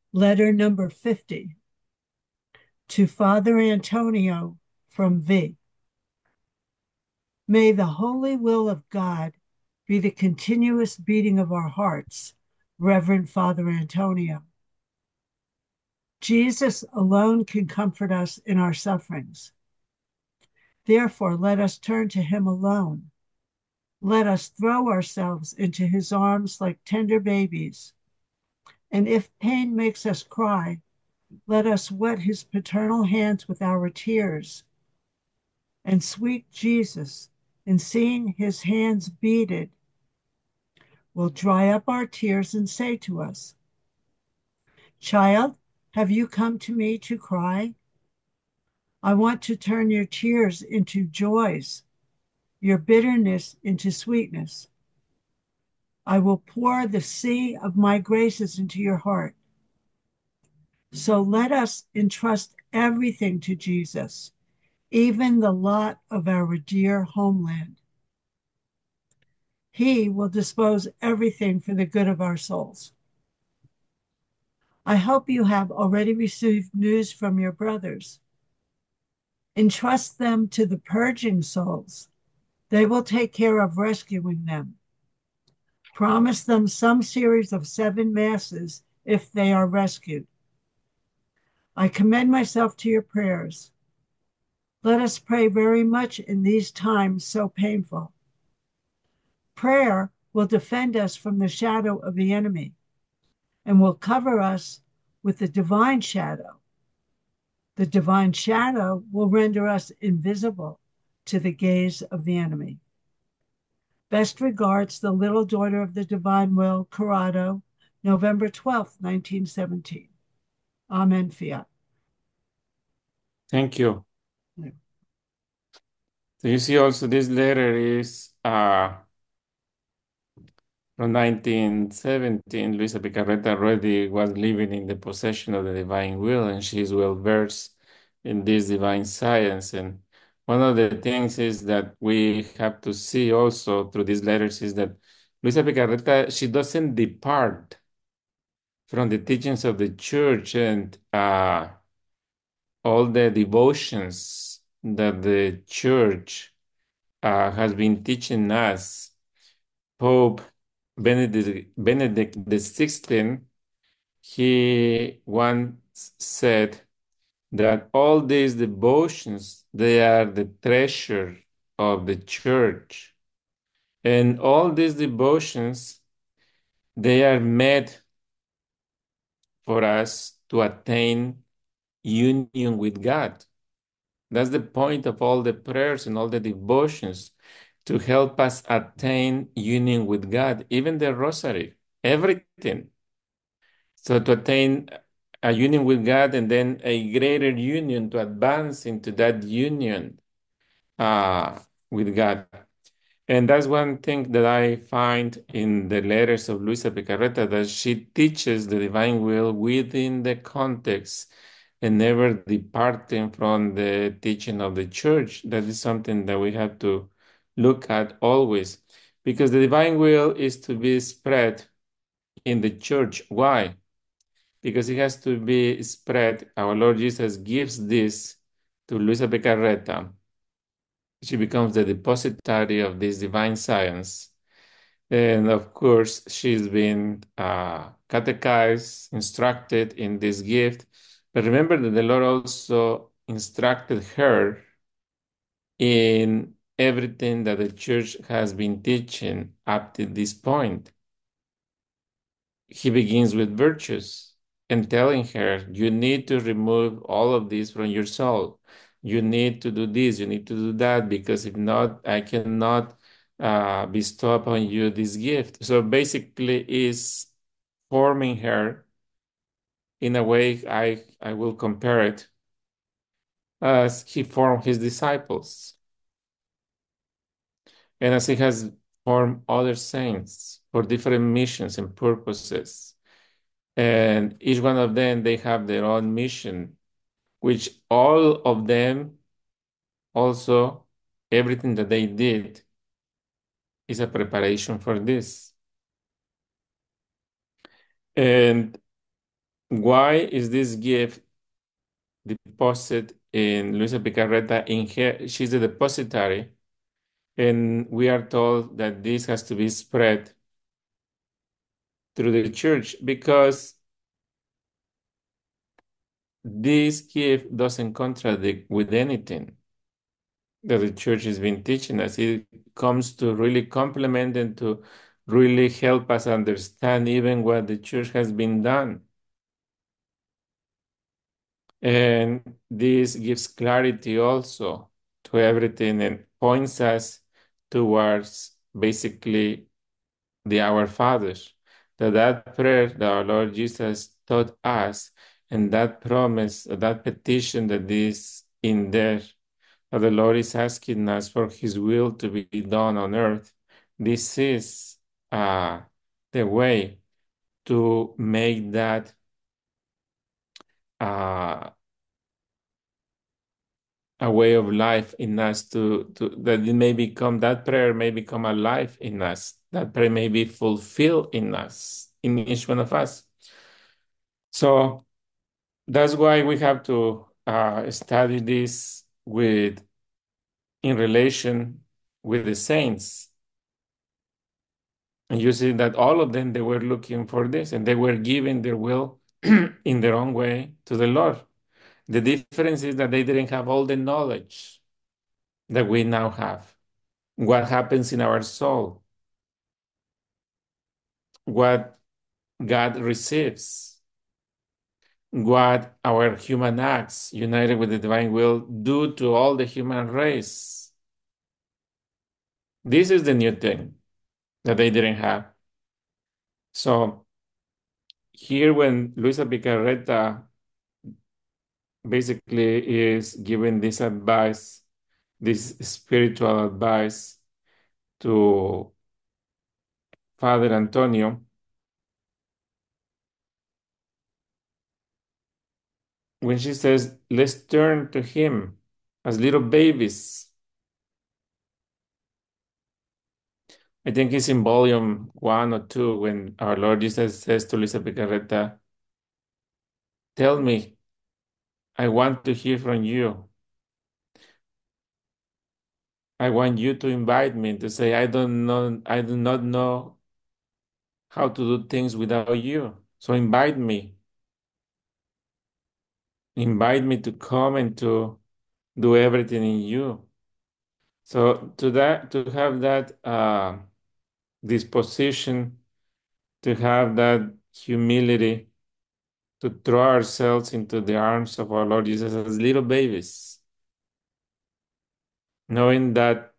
Letter number 50 to Father Antonio from V. May the holy will of God be the continuous beating of our hearts, Reverend Father Antonio. Jesus alone can comfort us in our sufferings. Therefore, let us turn to him alone. Let us throw ourselves into his arms like tender babies. And if pain makes us cry, let us wet his paternal hands with our tears. And sweet Jesus, in seeing his hands beaded, will dry up our tears and say to us, Child, have you come to me to cry? I want to turn your tears into joys, your bitterness into sweetness. I will pour the sea of my graces into your heart. So let us entrust everything to Jesus, even the lot of our dear homeland. He will dispose everything for the good of our souls. I hope you have already received news from your brothers. Entrust them to the purging souls. They will take care of rescuing them. Promise them some series of 7 masses if they are rescued. I commend myself to your prayers. Let us pray very much in these times so painful. Prayer will defend us from the shadow of the enemy and will cover us with the divine shadow. The divine shadow will render us invisible to the gaze of the enemy. Best regards, the little daughter of the divine will, Corrado, November 12th, 1917. Amen, Fiat. Thank you. So you see also this letter is from 1917. Luisa Picarreta already was living in the possession of the divine will, and she is well versed in this divine science. And one of the things is that we have to see also through these letters is that Luisa Picarreta, she doesn't depart from the teachings of the church and all the devotions that the church has been teaching us. Pope Benedict XVI, he once said that all these devotions, they are the treasure of the church. And all these devotions, they are made for us to attain union with God. That's the point of all the prayers and all the devotions, to help us attain union with God, even the rosary, everything. So to attain a union with God and then a greater union to advance into that union with God. And that's one thing that I find in the letters of Luisa Picarreta, that she teaches the divine will within the context and never departing from the teaching of the church. That is something that we have to look at always, because the divine will is to be spread in the church. Why? Because it has to be spread. Our Lord Jesus gives this to Luisa Picarreta. She becomes the depositary of this divine science. And of course, she's been catechized, instructed in this gift. But remember that the Lord also instructed her in everything that the church has been teaching up to this point. He begins with virtues and telling her, you need to remove all of this from your soul. You need to do this, you need to do that, because if not, I cannot bestow upon you this gift. So basically, is forming her in a way I will compare it as he formed his disciples and as he has formed other saints for different missions and purposes. And each one of them, they have their own mission, which all of them also, everything that they did is a preparation for this. And Why is this gift deposited in Luisa Picarreta? In her, she's the depositary, and we are told that this has to be spread through the church because this gift doesn't contradict with anything that the church has been teaching us. It comes to really complement and to really help us understand even what the church has been done. And this gives clarity also to everything and points us towards basically the Our Father. That prayer that our Lord Jesus taught us and that promise, that petition that is in there, that the Lord is asking us for His will to be done on earth. This is the way to make that uh, a way of life in us to that it may become that prayer may become a life in us. That prayer may be fulfilled in us, in each one of us. So that's why we have to study this with in relation with the saints. And you see that all of them, they were looking for this and they were giving their will in their own way to the Lord. The difference is that they didn't have all the knowledge that we now have. What happens in our soul, what God receives, what our human acts united with the divine will do to all the human race. This is the new thing that they didn't have. So here when Luisa Picarreta basically is giving this advice, this spiritual advice to Father Antonio, when she says, let's turn to him as little babies. I think it's in volume 1 or 2 when our Lord Jesus says to Luisa Picarreta, tell me, I want to hear from you. I want you to invite me to say, I do not know how to do things without you. So invite me to come and to do everything in you. So to have that disposition, to have that humility, to throw ourselves into the arms of our Lord Jesus as little babies, knowing that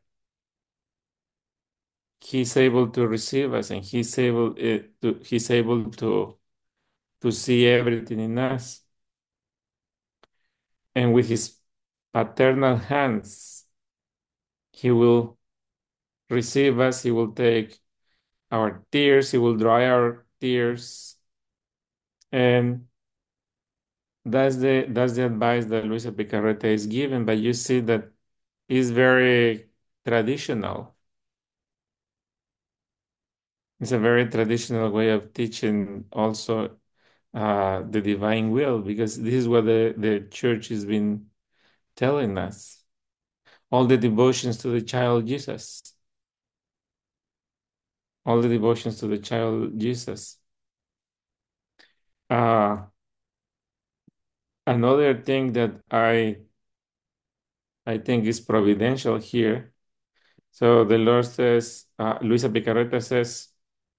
He's able to receive us and He's able to see everything in us, and with His paternal hands, He will receive us. He will take our tears. He will dry our tears, and that's the advice that Luisa Picarreta is given. But you see that it's very traditional. It's a very traditional way of teaching also the divine will, because this is what the church has been telling us. All the devotions to the child Jesus. All the devotions to the child Jesus. Uh, Another thing that I think is providential here. So the Lord says, Luisa Picarreta says,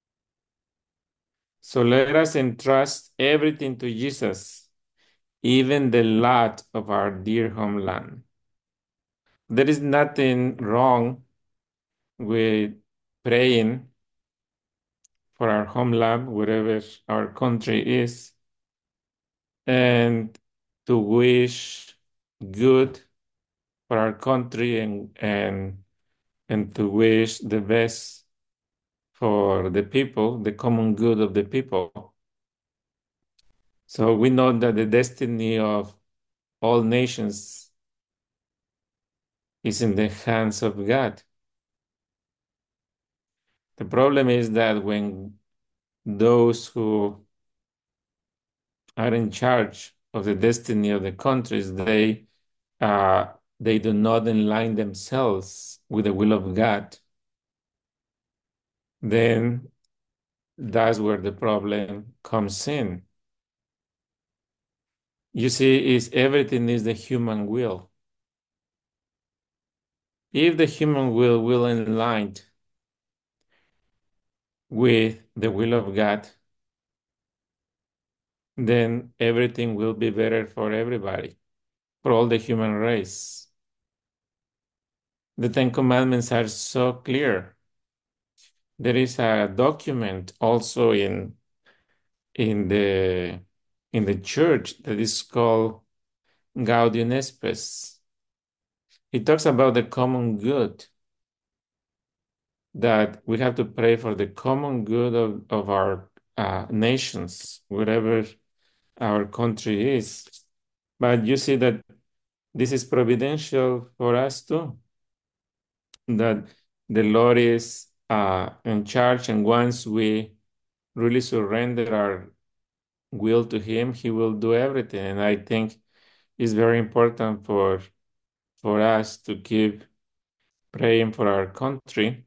so let us entrust everything to Jesus, even the lot of our dear homeland. There is nothing wrong with praying for our homeland, wherever our country is, and to wish good for our country and to wish the best for the people, the common good of the people. So we know that the destiny of all nations is in the hands of God. The problem is that when those who are in charge of the destiny of the countries, uh, they do not align themselves with the will of God, then that's where the problem comes in. You see, is everything is the human will. If the human will align with the will of God, then everything will be better for everybody, for all the human race. The Ten Commandments are so clear. There is a document also in the in the church that is called Gaudium et Spes. It talks about the common good, that we have to pray for the common good of our nations, wherever our country is. But you see that this is providential for us too, that the Lord is in charge, and once we really surrender our will to Him, He will do everything. And I think it's very important for us to keep praying for our country.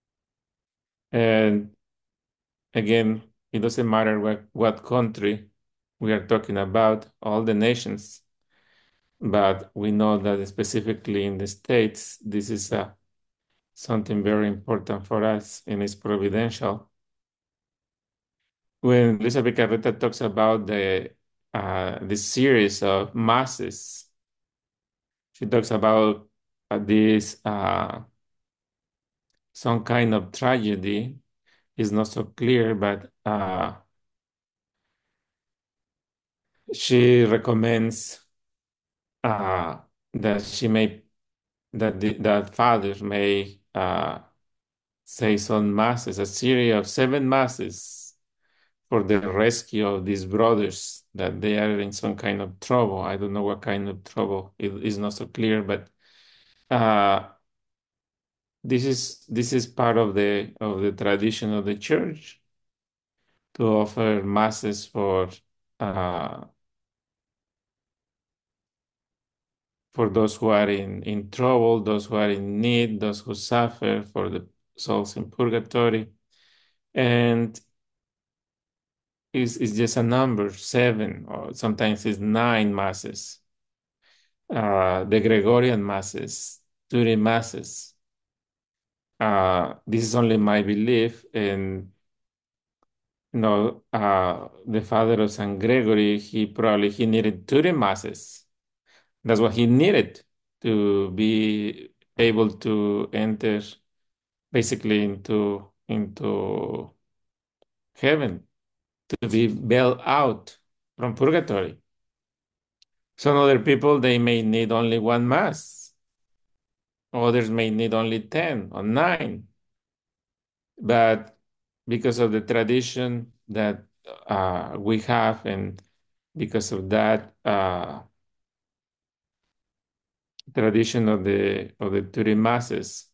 And again, it doesn't matter what country we are talking about, all the nations, but we know that specifically in the States, this is something very important for us, and it's providential. When Elizabeth Carreta talks about the series of masses, she talks about this some kind of tragedy. Is not so clear, but she recommends uh, that she may that fathers may say some masses, a series of 7 masses for the rescue of these brothers that they are in some kind of trouble. I don't know what kind of trouble. It is not so clear, but uh, this is part of the tradition of the church to offer masses uh, for those who are in trouble, those who are in need, those who suffer, for the souls in purgatory. And it's just a number, 7, or sometimes it's 9 masses. The Gregorian masses, 30 masses. This is only my belief, and the father of San Gregory, he needed 30 masses. That's what he needed to be able to enter basically into heaven, to be bailed out from purgatory. Some other people, they may need only 1 mass. Others may need only 10 or 9. But because of the tradition that we have, and because of that tradition of the 30 masses,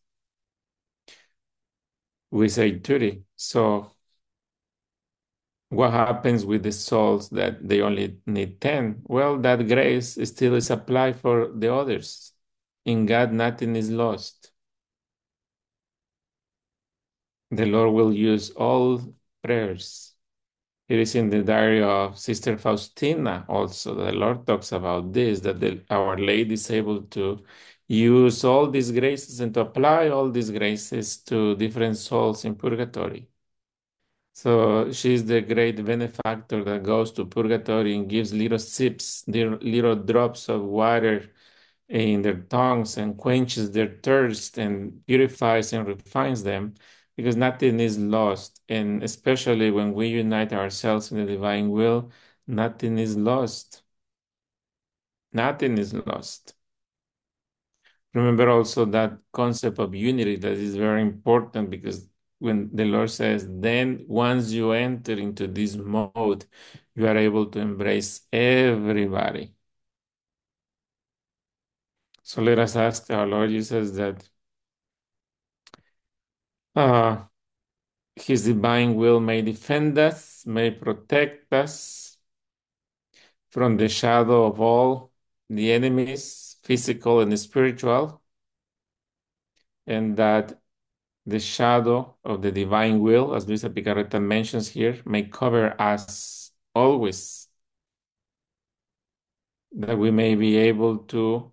we say 30. So what happens with the souls that they only need 10? Well, that grace still is applied for the others. In God, nothing is lost. The Lord will use all prayers. It is in the diary of Sister Faustina also. The Lord talks about this, that Our Lady is able to use all these graces and to apply all these graces to different souls in purgatory. So she's the great benefactor that goes to purgatory and gives little sips, little drops of water in their tongues, and quenches their thirst and purifies and refines them, because nothing is lost. And especially when we unite ourselves in the divine will, nothing is lost. Nothing is lost. Remember also that concept of unity, that is very important, because when the Lord says, then once you enter into this mode, you are able to embrace everybody. So let us ask our Lord Jesus that uh, His divine will may defend us, may protect us, from the shadow of all the enemies, physical and spiritual, and that the shadow of the divine will, as Luisa Picarreta mentions here, may cover us always, that we may be able to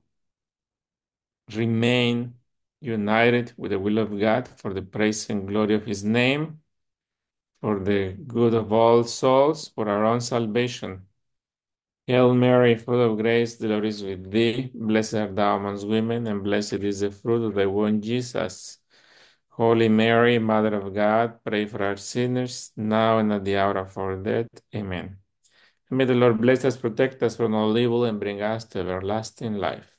remain united with the will of God for the praise and glory of His name, for the good of all souls, for our own salvation. Hail Mary, full of grace, the Lord is with thee. Blessed art thou amongst women, and blessed is the fruit of thy womb, Jesus. Holy Mary, Mother of God, pray for our sinners, now and at the hour of our death. Amen. May the Lord bless us, protect us from all evil, and bring us to everlasting life.